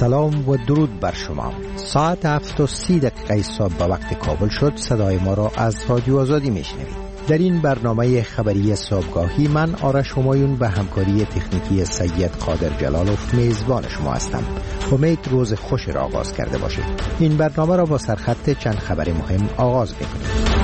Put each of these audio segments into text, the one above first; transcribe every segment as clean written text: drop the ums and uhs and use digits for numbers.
سلام و درود بر شما. ساعت 7:30 صبح به وقت کابل شد. صدای ما را از رادیو آزادی میشنوید. در این برنامه خبری صبحگاهی من آرش همایون به همکاری تکنیکی سید قادر جلالوف میزبان شما هستم. امید روز خوش را آغاز کرده باشید. این برنامه را با سرخط چند خبر مهم آغاز می‌کنیم.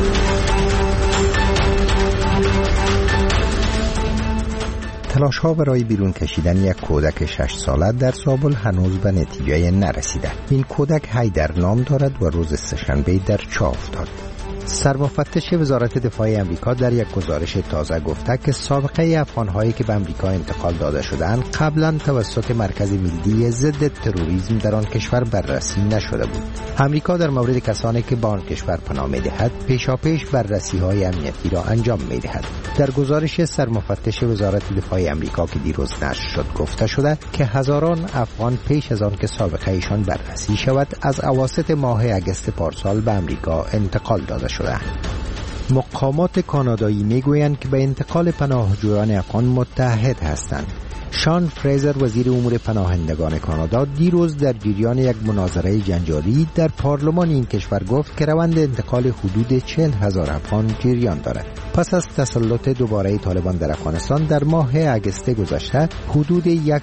تلاش ها برای بیرون کشیدن یک کودک 6 ساله در زابل هنوز به نتیجه نرسیده. این کودک حیدر نام دارد و روز سه‌شنبه در چاه افتاد. سرمفتش وزارت دفاع امریکا در یک گزارش تازه گفته که سابقه افغان‌هایی که به امریکا انتقال داده شدند قبلا توسط مرکز ملی ضد تروریسم در آن کشور بررسی نشده بود. امریکا در مورد کسانی که به آن کشور پناه می‌دهد پیشاپیش بررسی‌های امنیتی را انجام می‌دهد. در گزارش سرمفتش وزارت دفاع امریکا که دیروز نشر شد گفته شده که هزاران افغان پیش از آن که سابقه ایشان بررسی شود از اواسط ماه اگست پارسال به امریکا انتقال داده شدند. مقامات کانادایی میگویند که به انتقال پناهجویان افغان متحد هستند. شان فریزر وزیر امور پناهندگان کانادا دیروز در جریان یک مناظره جنجالی در پارلمان این کشور گفت که روند انتقال حدود 40,000 افغان جریان دارد. پس از تسلط دوباره طالبان در افغانستان در ماه اگست گذشته حدود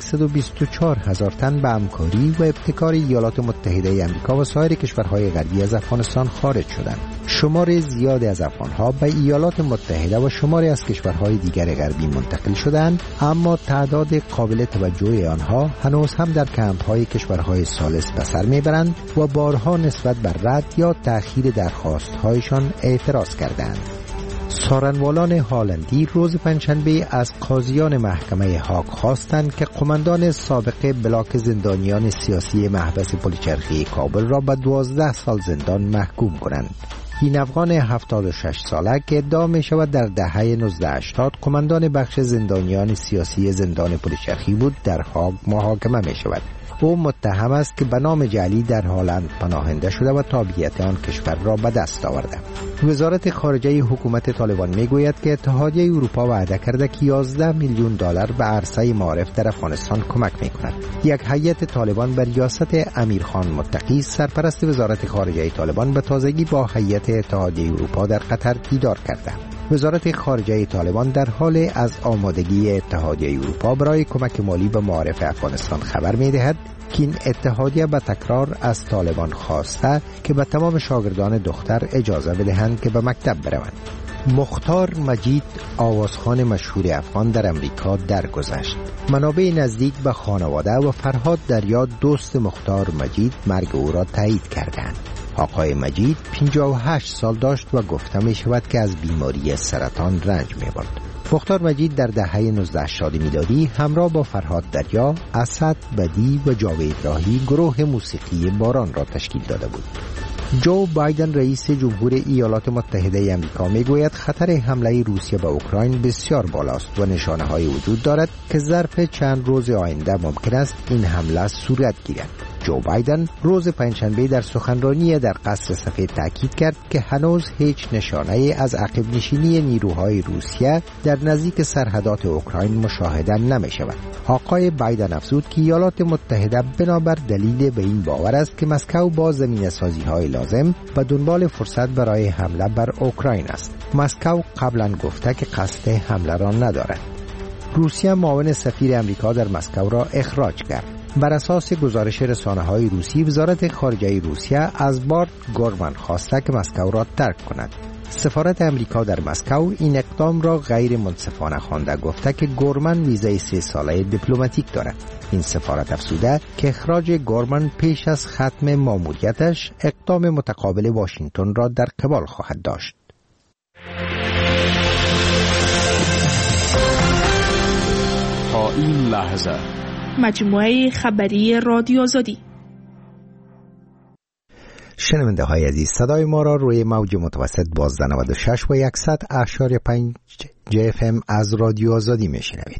124,000 تن به همکاری و ابتکار ایالات متحده آمریکا و سایر کشورهای غربی از افغانستان خارج شدند. شمار زیادی از افغانها به ایالات متحده و شماری از کشورهای دیگر غربی منتقل شدند، اما تعداد قابل توجه آنها هنوز هم در کمپ‌های کشورهای ثالث به سر میبرند و بارها نسبت بر رد یا تأخیر درخواست‌هایشان اعتراض کردند. سارنوالان هالندی روز پنجشنبه از قاضیان محکمه هاگ خواستند که قماندان سابق بلاک زندانیان سیاسی محبس پلچرخی کابل را به 12 سال زندان محکوم کنند. این افغان 76 ساله که ادعا می شود در دهه 1980 قماندان بخش زندانیان سیاسی زندان پلچرخی بود در هاگ محاکمه می شود. او متهم است که به نام جعلی در هلند پناهنده شده و تابعیت آن کشور را به دست آورده. وزارت خارجه حکومت طالبان میگوید که اتحادیه اروپا وعده کرده که 11 میلیون دلار به عرصه معارف در افغانستان کمک میکند. یک هیئت طالبان بر ریاست امیرخان متقی سرپرست وزارت خارجه طالبان به تازگی با هیئت اتحادیه اروپا در قطر دیدار کرده. وزارت خارجه طالبان در حال از آمادگی اتحادیه اروپا برای کمک مالی به معارف افغانستان خبر می‌دهد که این اتحادیه به تکرار از طالبان خواسته که به تمام شاگردان دختر اجازه بدهند که به مکتب بروند. مختار مجید آوازخوان مشهور افغان در امریکا درگذشت. منابع نزدیک به خانواده و فرهاد دریا دوست مختار مجید مرگ او را تایید کردند. آقای مجید 58 سال داشت و گفته می شود که از بیماری سرطان رنج می برد. مختار مجید در دهه 1980 میلادی همراه با فرهاد دریا، اسد بدی و جاوید راهی گروه موسیقی باران را تشکیل داده بود. جو بایدن رئیس جمهور ایالات متحده آمریکا میگوید خطر حمله روسیه به اوکراین بسیار بالاست و نشانه‌های وجود دارد که ظرف چند روز آینده ممکن است این حمله صورت گیرد. جو بایدن روز پنجشنبه در سخنرانی در قصر سفید تاکید کرد که هنوز هیچ نشانه‌ای از عقب نشینی نیروهای روسیه در نزدیک سرحدات اوکراین مشاهده نمی‌شود. آقای بایدن افزود که ایالات متحده بنابر دلیل به این باور است که مسکو با زمینه‌سازی‌های لازم به دنبال فرصت برای حمله بر اوکراین است. مسکو قبلا گفته که قصد حمله را ندارد. روسیه معاون سفیر امریکا در مسکو را اخراج کرد. بر اساس گزارش رسانه‌های روسی، وزارت خارجه روسیه از بارت گورمن خواسته که مسکو را ترک کند. سفارت امریکا در مسکو این اقدام را غیر منصفانه خوانده گفته که گورمن ویزای 3 ساله دیپلماتیک دارد. این سفارت افزوده که اخراج گورمن پیش از ختم ماموریتش اقدام متقابل واشنگتن را در قبال خواهد داشت. تا این لحظه مجموعه خبری رادیو آزادی. شنونده های عزیز، صدای ما را روی موج متوسط 1296 و 100.5 FM از رادیو آزادی میشنوید.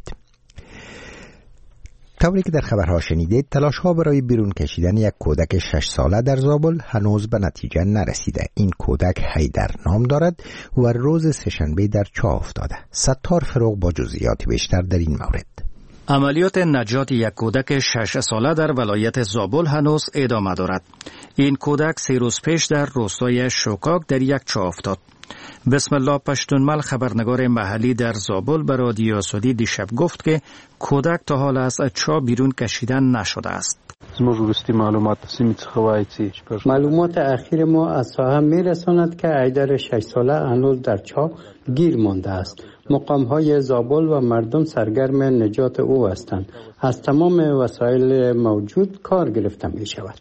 طوری که در خبرها شنیدید، تلاش ها برای بیرون کشیدن یک کودک 6 ساله در زابل هنوز به نتیجه نرسیده. این کودک حیدر نام دارد و روز سه‌شنبه در چاه افتاده. ستار فروغ با جزئیات بیشتر در این مورد. عملیات نجات یک کودک 6 ساله در ولایت زابل هنوز ادامه دارد. این کودک 3 روز پیش در روستای شوکاک در یک چاه افتاد. بسم الله پشتونمل خبرنگار محلی در زابل به رادیو آزادی دیشب گفت که کودک تا حال از چاه بیرون کشیدن نشده است. معلومات اخیر ما از ساحه میرساند که ایدر 6 ساله هنوز در چاه گیر مانده است. مقام‌های زابل و مردم سرگرم نجات او هستند. از تمام وسایل موجود کار گرفته می شود.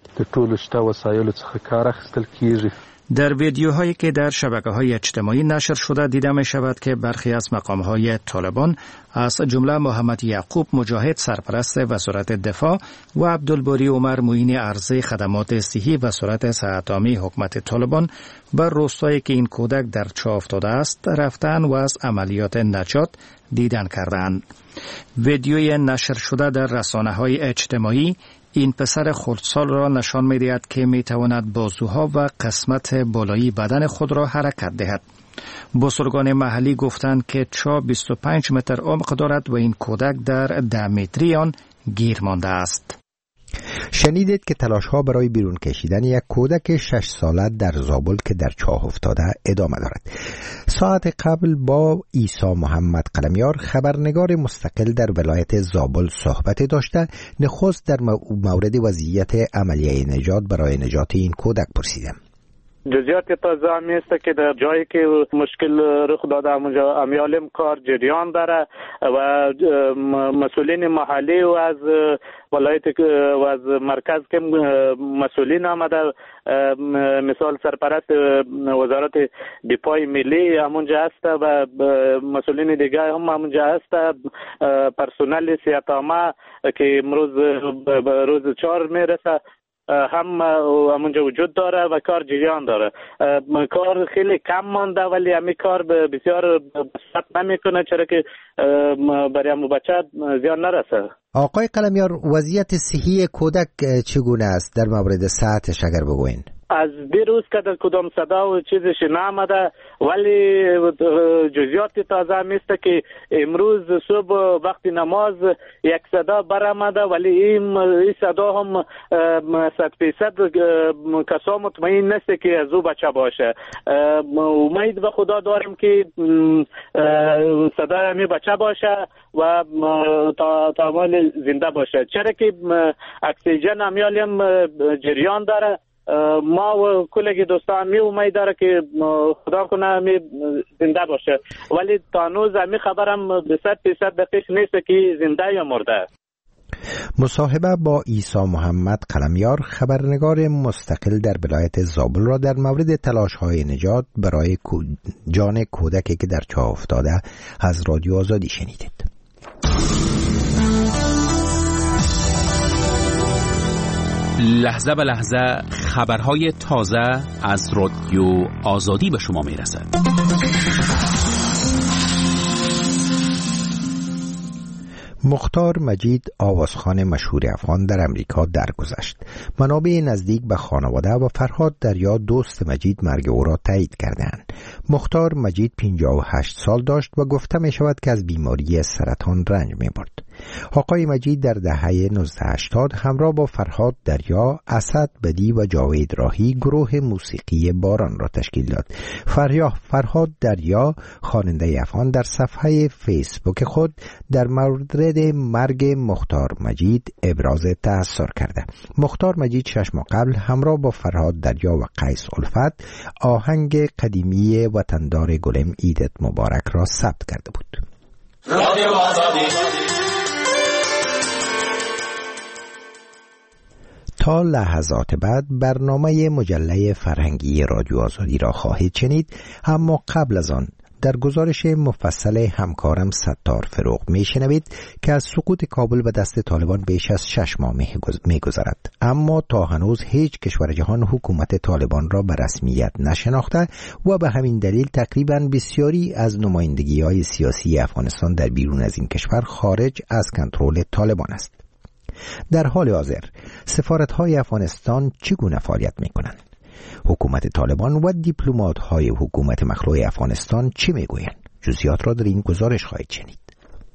در ویدیوهایی که در شبکه‌های اجتماعی نشر شده دیده می شود که برخی از مقام‌های طالبان از جمله محمد یعقوب مجاهد سرپرست وزارت دفاع و عبدالباری عمر معین ارزی خدمات صحی وزارت صحت عامه حکومت طالبان بر روستایی که این کودک در چاه افتاده است رفتن و از عملیات نجات دیدن کردند. ویدیوی نشر شده در رسانه‌های اجتماعی این پسر خردسال را نشان می‌دهد که می‌تواند بازوها و قسمت بالایی بدن خود را حرکت دهد. بزرگان محلی گفتند که چاه 25 متر عمق دارد و این کودک در 10 متری آن گیر مانده است. شنیدید که تلاش‌ها برای بیرون کشیدن یک کودک 6 ساله در زابل که در چاه افتاده ادامه دارد. ساعت قبل با عیسی محمد قلمیار خبرنگار مستقل در ولایت زابل صحبت داشته نخست در مورد وضعیت عملیه نجات برای نجات این کودک پرسیدم. جزئیات تازه همی است که در جایی که مشکل رخ داده امیالم کار جریان داره و مسئولین محلی و از ولایت و از مرکز که مسئولین آمده، مثال سرپرست وزارت دفاع ملی همونجا هست و مسئولین دیگه هم همونجا هست، پرسنل صحت عامه که امروز روز 4 میرسه هم همونجا وجود داره و کار جریان داره. کار خیلی کم مانده ولی همین کار بسیار بسط نمیکنه چرا که برای همون بچه زیان نرسه. آقای قلمیار، وضعیت صحی کودک چگونه است در مورد صحتش اگر بگوین؟ از دیروز که در کدام صدا و چیزش نامده ولی جزئیات تازه میسته که امروز صبح وقتی نماز یک صدا برآمده ولی این صدا هم 100% کسا مطمئن نیست که از او بچه باشه. امید به خدا داریم که صدا همی بچه باشه و تا اول زنده باشه چرا که اکسیژن همیالیم جریان داره. ما و کلگی دوستان می امید داره که خدا کنه می زنده باشه ولی تا هنوز همی خبرم 100% دقیق نیست که زنده یا مرده. مصاحبه با عیسی محمد قلمیار خبرنگار مستقل در ولایت زابل را در مورد تلاش‌های نجات برای جان کودکی که در چاه افتاده از رادیو آزادی شنیدید. لحظه به لحظه خبرهای تازه از رادیو آزادی به شما میرسد. مختار مجید آوازخوان مشهور افغان در امریکا درگذشت. منابع نزدیک به خانواده و فرهاد دریا دوست مجید مرگ او را تایید کردند. مختار مجید 58 سال داشت و گفته می شود که از بیماری سرطان رنج می برد. آقای مجید در دهه 1980 همراه با فرهاد دریا، اسد بدی و جاوید راهی گروه موسیقی باران را تشکیل داد. فرهاد دریا خواننده افغان در صفحه فیسبوک خود در مورد مرگ مختار مجید ابراز تأثیر کرده. مختار مجید 6 ماه قبل همراه با فرهاد دریا و قیس الفت آهنگ قدیمی وطندار گلم عیدت مبارک را ثبت کرده بود. تا لحظات بعد برنامه مجله فرهنگی رادیو آزادی را خواهید شنید، اما قبل از آن در گزارش مفصل همکارم ستار فروغ میشنوید که از سقوط کابل به دست طالبان بیش از 6 ماه میگذرد، اما تا هنوز هیچ کشور جهان حکومت طالبان را به رسمیت نشناخته و به همین دلیل تقریبا بسیاری از نمایندگی‌های سیاسی افغانستان در بیرون از این کشور خارج از کنترل طالبان است. در حال حاضر سفارت‌های افغانستان چگونه فعالیت می‌کنند؟ حکومت طالبان و دیپلمات‌های حکومت مخلوع افغانستان چه می‌گویند؟ جزئیات را در این گزارش خواهید شنید.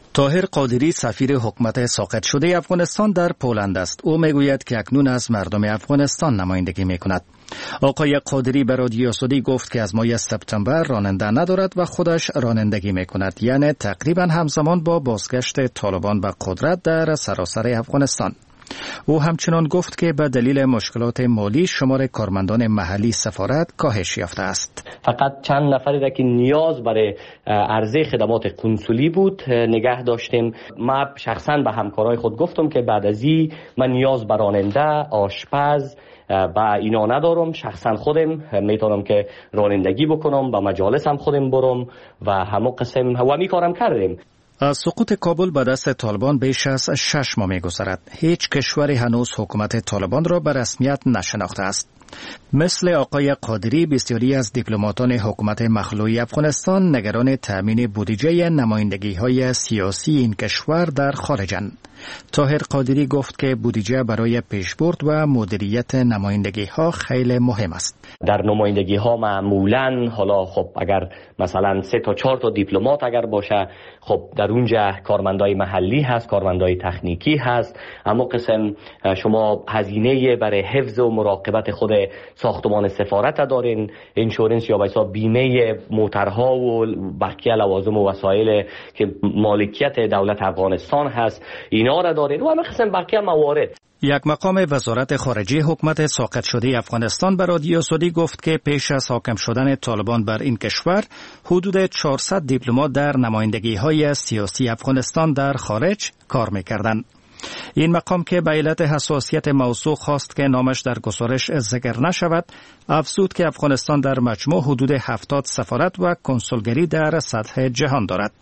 طاهر قادری سفیر حکومت ساقط شده افغانستان در پولند است. او میگوید که اکنون از مردم افغانستان نمایندگی میکند. آقای قادری به رادیو سعودی گفت که از ماه سپتامبر راننده ندارد و خودش رانندگی میکند، یعنی تقریبا همزمان با بازگشت طالبان به قدرت در سراسر افغانستان. او همچنان گفت که به دلیل مشکلات مالی شمار کارمندان محلی سفارت کاهش یافته است. فقط چند نفری را که نیاز برای عرضه خدمات قنسولی بود نگه داشتیم. من شخصا به همکارای خود گفتم که بعد از این من نیاز به راننده، آشپز با اینا ندارم. شخصا خودم میتونم که رانندگی بکنم، با مجالسم خودم برم و همه قسم همی کارم کردیم. از سقوط کابل به دست طالبان بیش از 6 ماه می‌گذرد. هیچ کشوری هنوز حکومت طالبان را به رسمیت نشناخته است. مثل آقای قادری بسیاری از دیپلماتان حکومت مخلوعی افغانستان نگران تامین بودجه نمایندگی‌های سیاسی این کشور در خارجند. طاهر قادری گفت که بودجه برای پیشبرد و مدیریت نمایندگی‌ها خیلی مهم است. در نمایندگی‌ها معمولاً حالا خب اگر مثلا 3 تا 4 تا دیپلمات اگر باشه، خب در اونجا کارمندای محلی هست، کارمندای تکنیکی هست، اما قسم شما هزینه برای حفظ و مراقبت خود ساختمان سفارت دارین، انشورنس یا بایسا بیمه موترها و بقیه لوازم و وسایل که مالکیت دولت افغانستان هست، اینا را دارین و همه قسم بقیه موارد. یک مقام وزارت خارجه حکومت ساقط شده افغانستان به رادیو سعودی گفت که پیش از حاکم شدن طالبان بر این کشور حدود 400 دیپلمات در نمایندگی‌های سیاسی افغانستان در خارج کار می‌کردند. این مقام که به علت حساسیت موضوع خواست که نامش در گزارش ذکر نشود، افزود که افغانستان در مجموع حدود 70 سفارت و کنسولگری در سطح جهان دارد.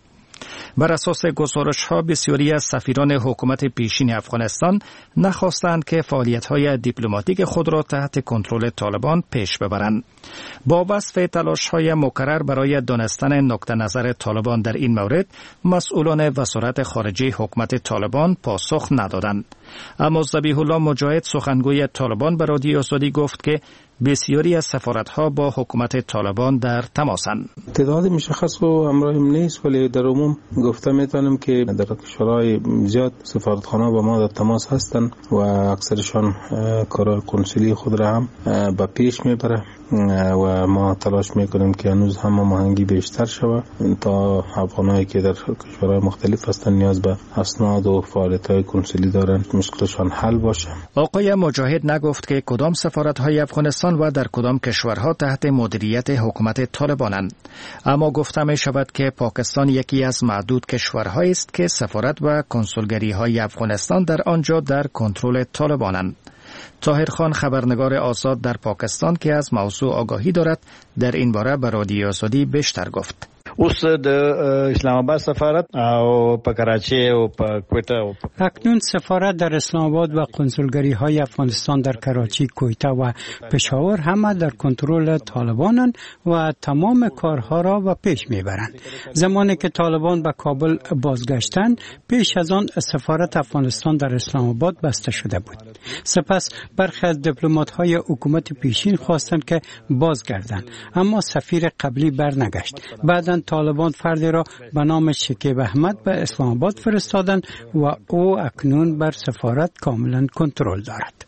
بر اساس گزارش‌ها بسیاری از سفیران حکومت پیشین افغانستان نخواستند که فعالیت‌های دیپلماتیک خود را تحت کنترل طالبان پیش ببرند. با وصف تلاش‌های مکرر برای دانستن نقطه نظر طالبان در این مورد، مسئولان وزارت خارجه حکومت طالبان پاسخ ندادند. اما ذبیح الله مجاهد سخنگوی طالبان به رادیو سعودی گفت که بسیاری از سفارت‌ها با حکومت طالبان در تماسند. تعداد مشخص و همراهیم نیست، ولی در عموم گفته میتونم که در کشورهای زیاد سفارتخانه با ما در تماس هستند و اکثرشان کارهای کنسولی خود را هم به پیش میبره و ما تلاش میکنیم که هنوز هم هماهنگی بیشتر شود تا افغانایی که در کشورهای مختلف هستند نیاز به اسناد و فعالیت‌های کنسولی دارند مشکلشان حل باشه. آقای مجاهد نگفت که کدام سفارت‌های افغانستان و در کدام کشورها تحت مدیریت حکومت طالبانند، اما گفته می شود که پاکستان یکی از معدود کشورهایی است که سفارت و کنسولگری‌های افغانستان در آنجا در کنترل طالبانند. طاهر خان خبرنگار آزاد در پاکستان که از موضوع آگاهی دارد در این باره به رادیو سعودی بیشتر گفت. اوس د اسلام آباد سفارت او په کراچی او په کویته او اکنون سفارت در اسلام آباد و کنسولگری های افغانستان در کراچی، کویته و پشاور همه در کنترل طالبانند و تمام کارها را به پیش میبرند. زمانی که طالبان به کابل بازگشتند، پیش از آن سفارت افغانستان در اسلام آباد بسته شده بود. سپس برخی از دیپلمات های حکومت پیشین خواستند که بازگردند، اما سفیر قبلی برنگشت. بعداً طالبان فردی را به نام شکیب احمد به اسلام آباد فرستادند و او اکنون بر سفارت کاملا کنترل دارد.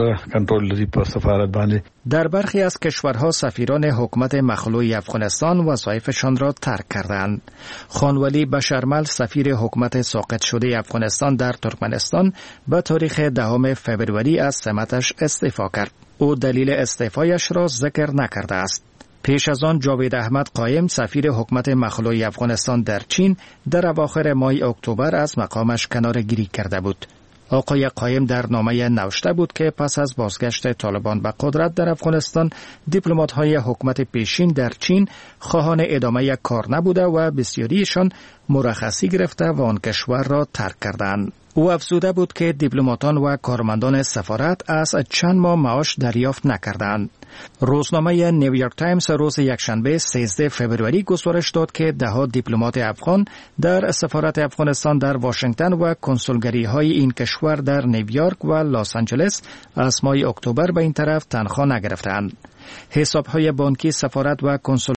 در برخی از کشورها سفیران حکومت مخلوعی افغانستان وظایفشان را ترک کردند. خانولی بشرمل سفیر حکومت ساقط شده افغانستان در ترکمنستان به تاریخ 10 فوریه از سمتش استعفا کرد. او دلیل استعفایش را ذکر نکرده است. پیش از آن جاوید احمد قایم سفیر حکومت مخلوعی افغانستان در چین در اواخر ماه اکتبر از مقامش کناره‌گیری کرده بود. آقای قایم در نامه نوشته بود که پس از بازگشت طالبان به قدرت در افغانستان، دیپلمات‌های حکومت پیشین در چین خواهان ادامه کار نبوده و بسیاریشان مرخصی گرفته و آن کشور را ترک کردند. او افزوده بود که دیپلماتان و کارمندان سفارت از چند ماه معاش دریافت نکردند. روزنامه نیویورک تایمز روز یکشنبه 13 فوریه گزارش داد که 10 دیپلمات افغان در سفارت افغانستان در واشنگتن و کنسولگری‌های این کشور در نیویورک و لس آنجلس از ماه اکتبر به این طرف تنخواه نگرفتند. حساب‌های بانکی سفارت و کنسول